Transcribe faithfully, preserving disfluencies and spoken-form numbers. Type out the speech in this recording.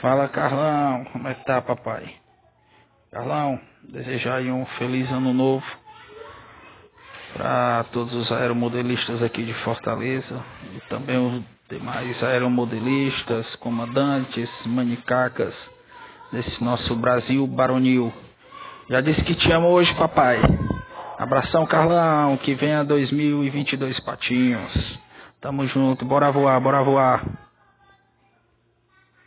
Fala, Carlão, como é que tá, papai? Carlão, desejar aí um feliz ano novo para todos os aeromodelistas aqui de Fortaleza e também os demais aeromodelistas, comandantes, manicacas desse nosso Brasil baronil. Já disse que te amo hoje, papai. Abração, Carlão, que venha dois mil e vinte e dois patinhos. Tamo junto, bora voar, bora voar.